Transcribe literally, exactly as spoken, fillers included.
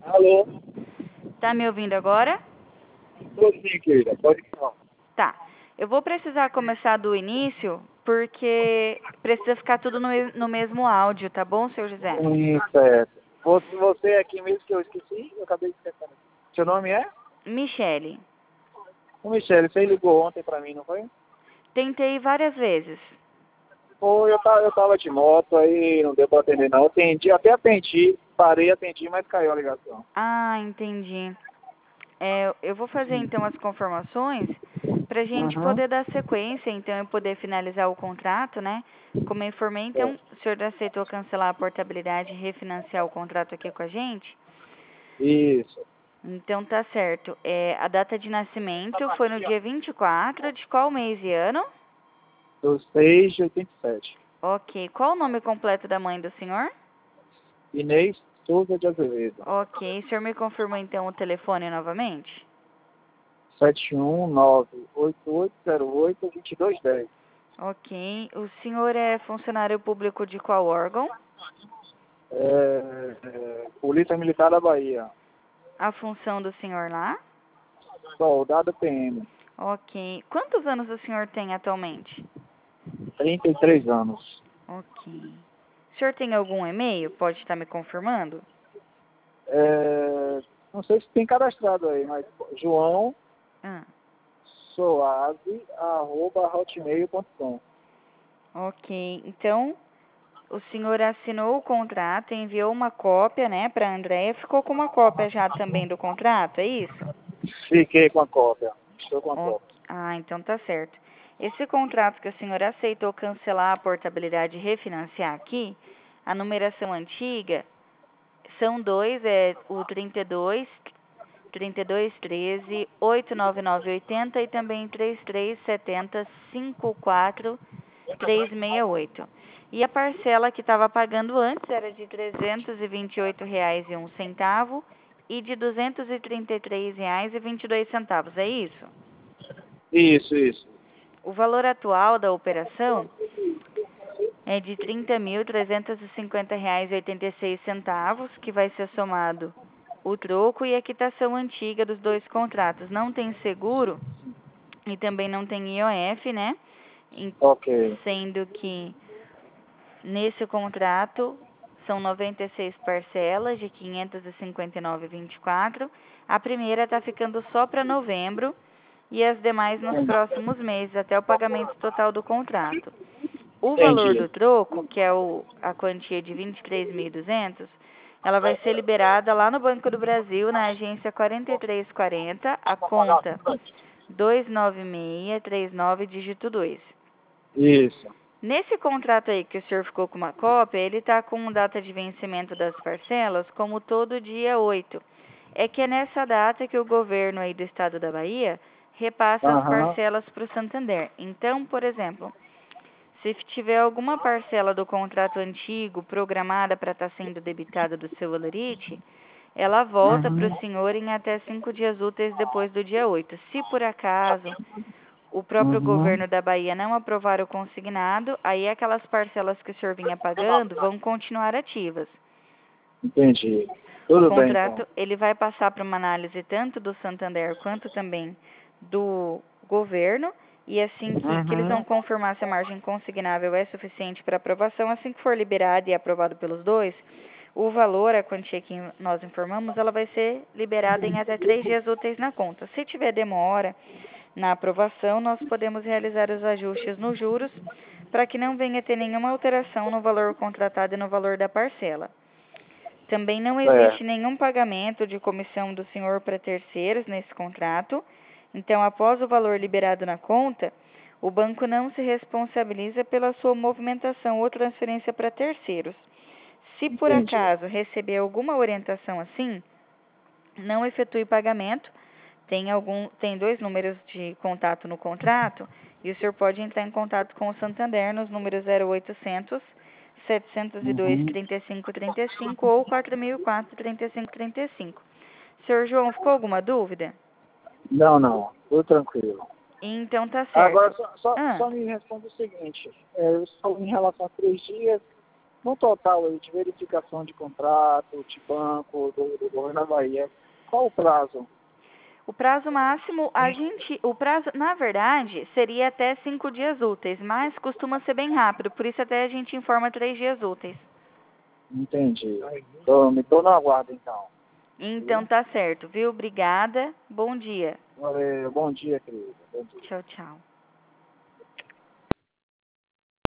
Alô? Tá me ouvindo agora? Tô sim, querida. Pode falar. Tá. Eu vou precisar começar do início, porque precisa ficar tudo no, no mesmo áudio, tá bom, seu José? Hum, certo. Você, você é aqui mesmo que eu esqueci? Eu acabei de esquecer. Seu nome é? Michele. O Michele, você ligou ontem pra mim, não foi? Tentei várias vezes. Foi, eu tava, eu tava de moto, aí não deu pra atender não. Eu atendi, até atendi, parei, atendi, mas caiu a ligação. Ah, entendi. É, eu vou fazer então as confirmações pra gente Uhum. poder dar sequência, então eu poder finalizar o contrato, né? Como eu informei, então, o senhor aceitou cancelar a portabilidade e refinanciar o contrato aqui com a gente? Isso. Então tá certo. É, a data de nascimento foi no dia vinte e quatro de qual mês e ano? Do seis de oitenta e sete. Ok. Qual o nome completo da mãe do senhor? Inês Souza de Azevedo. Ok. O senhor me confirma então o telefone novamente? sete um nove oito oito zero oito dois dois um zero. Ok. O senhor é funcionário público de qual órgão? É, é, Polícia Militar da Bahia. A função do senhor lá? Soldado P M. Ok. Quantos anos o senhor tem atualmente? trinta e três anos. Ok. O senhor tem algum e-mail? Pode estar me confirmando? É, não sei se tem cadastrado aí, mas João Ah, Soave, arroba hotmail ponto com. ok. Então, o senhor assinou o contrato, enviou uma cópia, né, para a Andréia. Ficou com uma cópia já também do contrato, é isso? Fiquei com a cópia. Estou com a Ó, cópia. ah, então tá certo. Esse contrato que o senhor aceitou cancelar a portabilidade e refinanciar aqui, a numeração antiga, são dois, é o trinta e dois, trinta e dois, treze, oito nove nove oitenta e também trinta e três, setenta, cinquenta e quatro, trezentos e sessenta e oito. E a parcela que estava pagando antes era de trezentos e vinte e oito reais e um centavo e de duzentos e trinta e três reais e vinte e dois centavos, é isso? Isso, isso. O valor atual da operação é de trinta mil trezentos e cinquenta reais e oitenta e seis centavos, que vai ser somado o troco e a quitação antiga dos dois contratos. Não tem seguro e também não tem I O F, né? Em- Ok. Sendo que nesse contrato são noventa e seis parcelas de quinhentos e cinquenta e nove reais e vinte e quatro centavos. A primeira está ficando só para novembro e as demais nos próximos meses, até o pagamento total do contrato. O valor Entendi. do troco, que é o, a quantia de vinte e três mil e duzentos, ela vai ser liberada lá no Banco do Brasil, na agência quarenta e três quarenta, a conta dois nove seis três nove, dígito dois. Isso. Nesse contrato aí que o senhor ficou com uma cópia, ele está com data de vencimento das parcelas como todo dia oito. É que é nessa data que o governo aí do estado da Bahia repassa as Aham. parcelas para o Santander. Então, por exemplo, se tiver alguma parcela do contrato antigo programada para estar sendo debitada do seu holerite, ela volta para o Uhum. senhor em até cinco dias úteis depois do dia oito. Se por acaso o próprio Uhum. governo da Bahia não aprovar o consignado, aí aquelas parcelas que o senhor vinha pagando vão continuar ativas. Entendi. O Tudo bem, então. contrato ele vai passar para uma análise tanto do Santander quanto também do governo, e assim que, que eles vão Uhum. confirmar se a margem consignável é suficiente para aprovação, assim que for liberado e aprovado pelos dois, o valor, a quantia que nós informamos, ela vai ser liberada em até três dias úteis na conta. Se tiver demora na aprovação, nós podemos realizar os ajustes nos juros para que não venha ter nenhuma alteração no valor contratado e no valor da parcela. Também não existe Certo. nenhum pagamento de comissão do senhor para terceiros nesse contrato. Então, após o valor liberado na conta, o banco não se responsabiliza pela sua movimentação ou transferência para terceiros. Se por Entendi. acaso receber alguma orientação assim, não efetue pagamento. Tem algum, tem dois números de contato no contrato e o senhor pode entrar em contato com o Santander nos números zero oitocentos, setecentos e dois, Uhum. trinta e cinco, trinta e cinco ou quatro mil e quatro, trinta e cinco, trinta e cinco. Senhor João, ficou alguma dúvida? Não, não. Tudo tranquilo. Então tá Agora, certo. só, só, Ah, só me responda o seguinte. É, eu estou em relação a três dias. no total aí, de verificação de contrato, de banco, do, do governo da Bahia, qual o prazo? O prazo máximo, a gente, o prazo, na verdade, seria até cinco dias úteis, mas costuma ser bem rápido, por isso até a gente informa três dias úteis. Entendi. Então, me tô no aguardo, então. Então tá certo, viu? Obrigada. Bom dia. Valeu, bom dia, querido. Bom dia. Tchau, tchau.